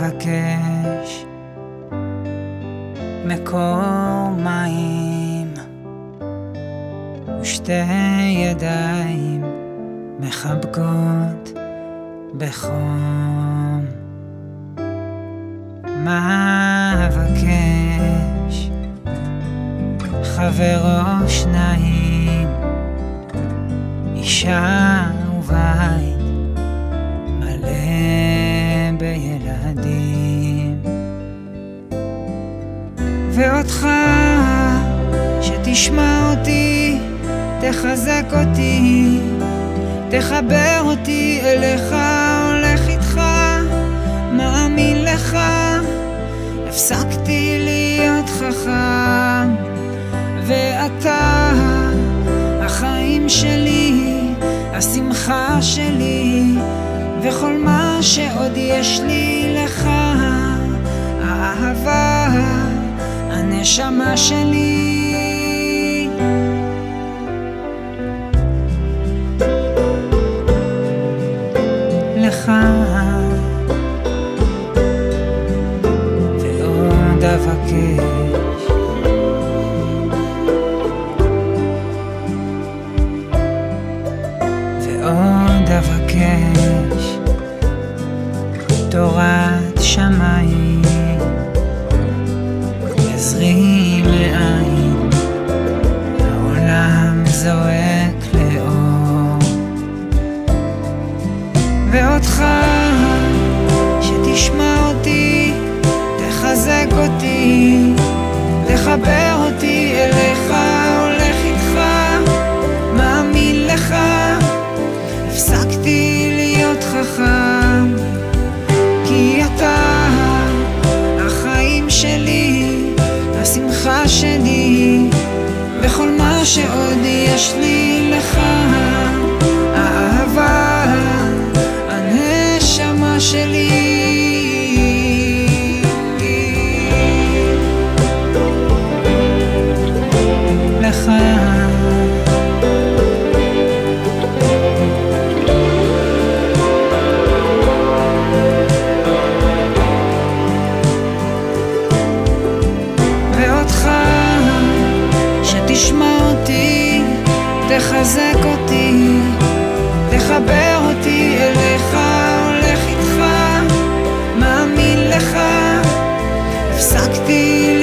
אבקש מקור מים ושתי ידיים מחבקות בחום. מה אבקש? חבר או שניים, אישה ובית מלא בילדים, ואותך שתשמע אותי, תחזק אותי, תחבר אותי אליך, הולך איתך, מאמין לך. הפסקתי להיות חכם ואתה החיים שלי, השמחה שלי, וכל מה שעוד יש לי לך, האהבה, הנשמה שלי. לך ועוד אבקש, ועוד אבקש תורת שמיים יזרים לעין, העולם זועק לאור, ואותך שתשמע אותי, תחזק אותי, תחבר אותי אליך, הולך איתך, מאמין לך. הפסקתי להיות חכם כי אתה החיים שלי, השמחה שלי, וכל מה שעוד יש לי לך, האהבה, הנשמה שלי. לך ואותך שתשמע אותי, תחזק אותי, תחבר אותי אליך, הולך איתך, מאמין לך. הפסקתי